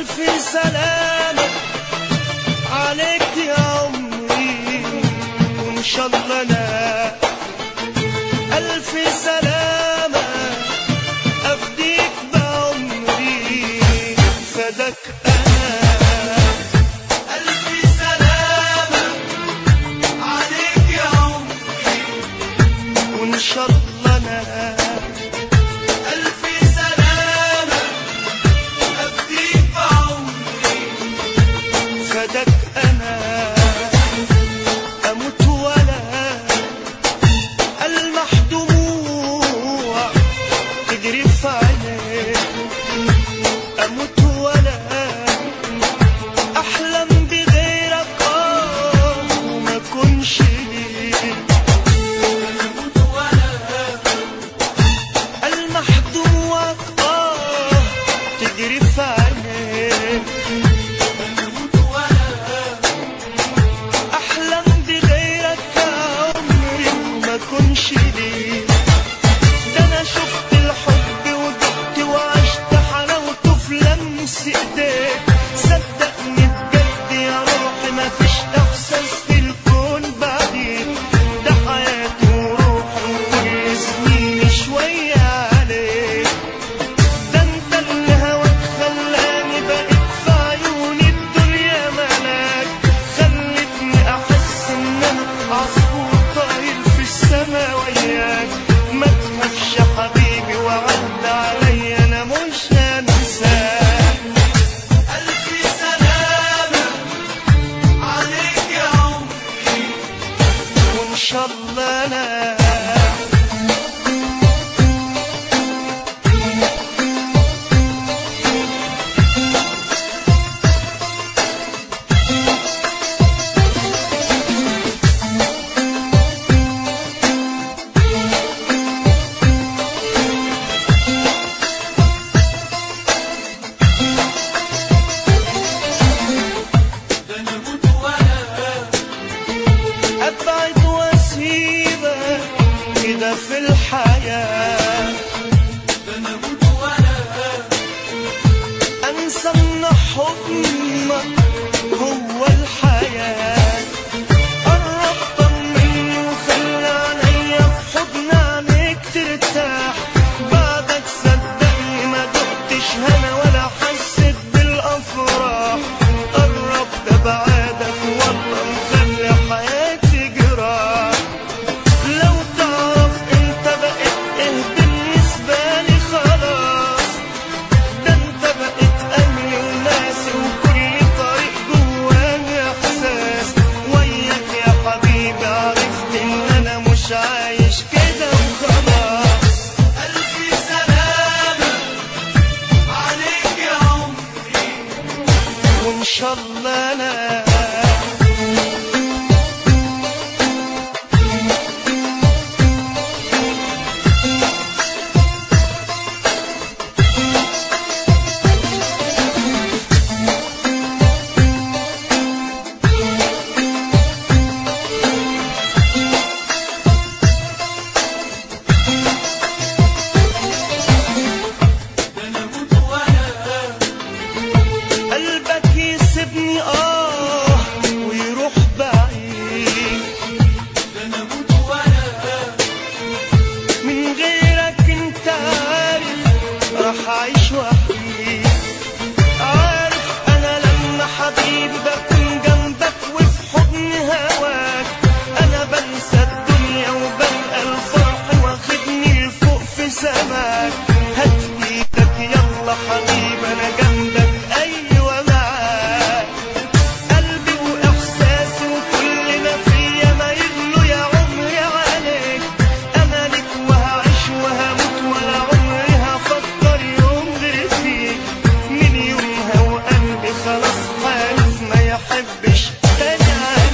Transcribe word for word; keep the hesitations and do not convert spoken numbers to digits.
ألف سلامة عليك يا عمري، وإن شاء الله أنا ألف سلامة أفديك بعمري فداك أنا. ألف سلامة عليك يا عمري، وإن شاء الله أنا ألف سلامة أفديك بعمري فداك أنا. أموت ولا ألمح دموع تجري في عينيك، أموت ولا أحلم بغيرك آه وما كنش ليك. أموت ولا ألمح دموعك آه تجري في عينيك، أموت ولا أحلم بغيرك يا عمري وما كنش ليك. ده أنا شفت الحب ودقت وعشت حلاوته في لمس إيديك، صدقني بجد يا روحي مفيش إحساس في الكون بعديك. ده حياتي وروحي وكل سنيني شوية عليك. ده أنت اللي هواك خلاني بقيت في عيوني الدنيا ملاك، خلتني أحس إن أنا عصفور طاير في السما وياك. ما تخافش يا حبيبي وعد عليا أنا مش هنساك. ألف سلامة عليك يا عمري، وإن شاء الله أنا أبعد وأسيبك كده في الحياة. أنسى إن حضنك هو الحياة. قرب طمني وخلي عينيا في حضن عينيك ترتاح. بعدك صدقني ما دقتش هنا ولا حسيت بالأفراح. قرب ده بعادك والله مخلي حياتي جراح. لو تعرف انت بقيت ايه بالنسبة لي خلاص. ده انت بقيت أهلي وناسي وكل طريق جواني إحساس. وياك يا حبيبي عرفت إن أنا مش عايش كده وخلاص. ألف سلامة عليك يا عمري، وإن شاء الله أنا قلبك يسيبني آه ويروح بعيد. من غيرك انت عارف راح أعيش وحيد. عارف أنا لما حبيبي بكون جنبك وفي حضن هواك أنا بنسى الدنيا وبلقى الفرح واخدني لفوق في سماك. هات ايدك يلا حبيبي أنا جنبك أيوة معاك. قلبي وإحساسي وكل ما فيا ما يغلو يا عمري عليك. أنا لك وهعيش وهموت ولا عمري هفكر يوم غير فيك. من يومها وقلبي خلاص حالف ما يحبش تاني عليك.